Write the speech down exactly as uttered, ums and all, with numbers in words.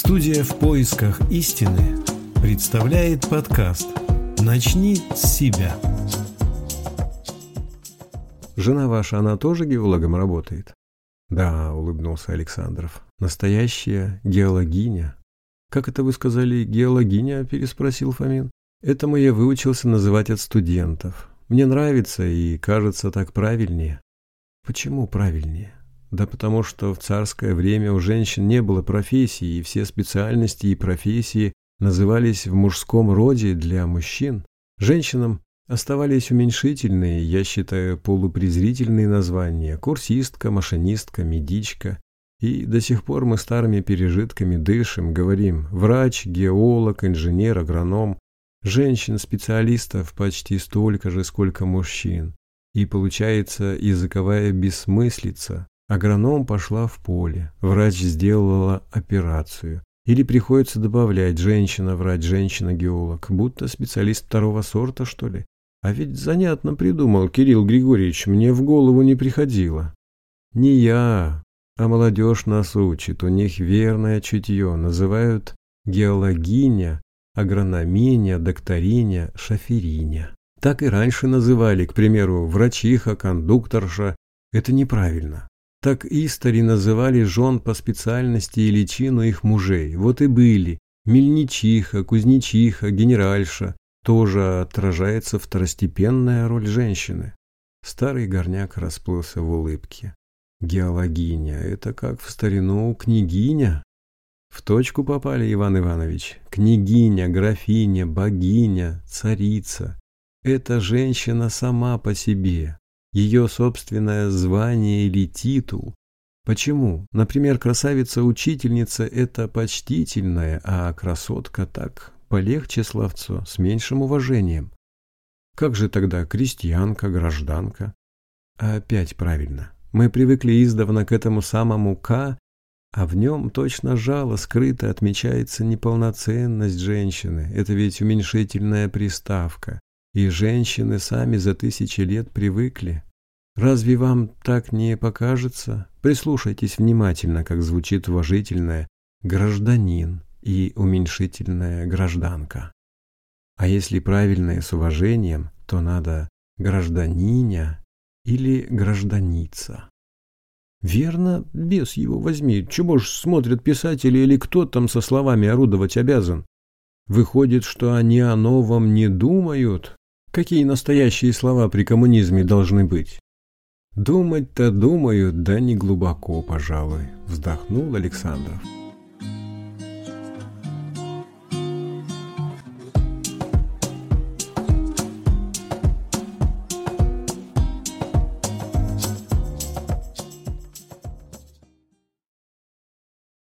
Студия «В поисках истины» представляет подкаст «Начни с себя». Жена ваша, она тоже геологом работает? Да, улыбнулся Александров. Настоящая геологиня. Как это вы сказали, геологиня? Переспросил Фомин. Этому я выучился называть от студентов. Мне нравится и кажется так правильнее. Почему правильнее? Да потому что в царское время у женщин не было профессий, и все специальности и профессии назывались в мужском роде для мужчин. Женщинам оставались уменьшительные, я считаю, полупрезрительные названия: курсистка, машинистка, медичка. И до сих пор мы старыми пережитками дышим, говорим: врач, геолог, инженер, агроном. Женщин-специалистов почти столько же, сколько мужчин. И получается языковая бессмыслица. Агроном пошла в поле, врач сделала операцию. Или приходится добавлять: женщина-врач, женщина-геолог. Будто специалист второго сорта, что ли? А ведь занятно придумал Кирилл Григорьевич, мне в голову не приходило. Не я, а молодежь нас учит, у них верное чутье. Называют геологиня, агрономиня, докториня, шофериня. Так и раньше называли, к примеру, врачиха, кондукторша. Это неправильно. Так истори называли жен по специальности и личину их мужей. Вот и были мельничиха, кузнечиха, генеральша. Тоже отражается второстепенная роль женщины. Старый горняк расплылся в улыбке. Геологиня – это как в старину княгиня. В точку попали, Иван Иванович. Княгиня, графиня, богиня, царица – это женщина сама по себе. Ее собственное звание или титул. Почему? Например, красавица-учительница – это почтительная, а красотка так полегче словцо, с меньшим уважением. Как же тогда крестьянка, гражданка? А опять правильно. Мы привыкли издавна к этому самому «к», а в нем точно жало скрыто отмечается неполноценность женщины. Это ведь уменьшительная приставка. И женщины сами за тысячи лет привыкли. Разве вам так не покажется? Прислушайтесь внимательно, как звучит уважительное «гражданин» и уменьшительная «гражданка». А если правильно и с уважением, то надо «гражданиня» или «гражданица». Верно, бес его возьми, чего ж смотрят писатели или кто там со словами орудовать обязан? Выходит, что они о новом не думают? Какие настоящие слова при коммунизме должны быть? Думать-то думают, да не глубоко, пожалуй, вздохнул Александров.